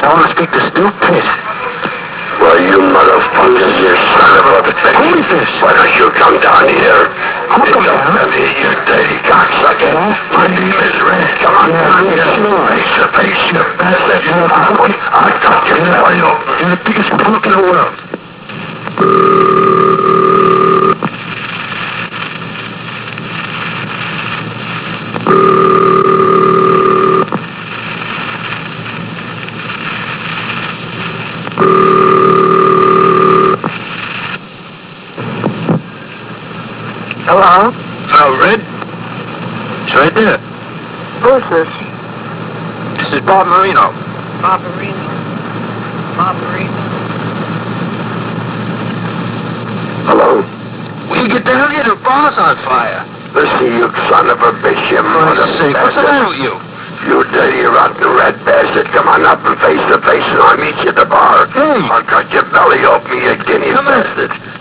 I want to speak to Stu Piss. Well, you motherfuckers, you son of a bitch. Who is this? Why don't you come down here? I'll come down. Come here, you dirty cocksucker. My name is Red. Come on down here. Sure. Face to face, you bastard. I'll cut your belly open. You're the biggest punk in the world. Hello? Hello, Red? It's right there. Who's this? This is Bob Marino. Barbarino. Barbarino. Hello? When you get down here, the bar's on fire. Listen, you son of a bitch, you Christ's sake, what's the matter with you? You dirty, rotten red bastard. Come on up and face to face, and I'll meet you at the bar. Hey. I'll cut your belly open, you guinea Come here. bastard.